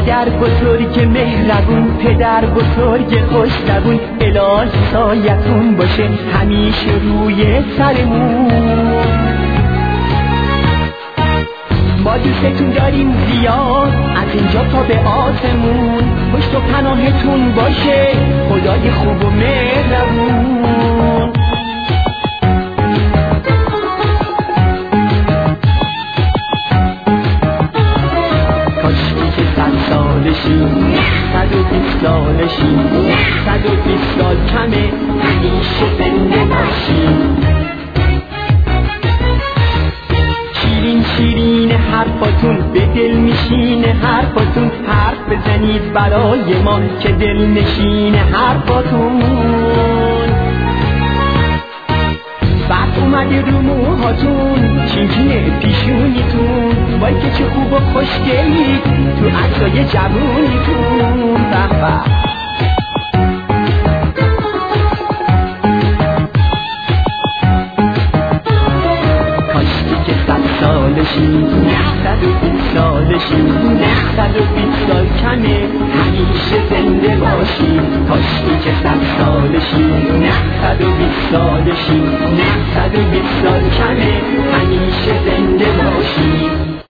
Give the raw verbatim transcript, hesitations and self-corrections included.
مادر بزرگ مهربون، پدر بزرگ خوش زبون، الهی سایتون باشه همیشه روی سرمون. ما دوستتون داریم زیاد از اینجا تا به آسمون، پشت و پناهتون باشه خدای خوب و مهربون. کاشکی که صد سالشیم، صد و بیست سالشیم، صد و بیست سال کمه همیشه زنده باشیم. شیرین شیرین حرفاتون به دل میشینه حرفاتون، حرف بزنید برای ما که دل نشینه حرفاتون. بعد اومده رو موهاتون، چینچینه پیشونیتون، وای که چه خوب و خوشگلی تو عکسای جوونیتون. به به سالشیم، صد و بیست سالشیم، صد و بیست سال کمه همیشه زنده باشیم. کاشکی که صد سالشیم، صد و بیست سالشیم، صد و بیست سال کمه همیشه زنده باشیم.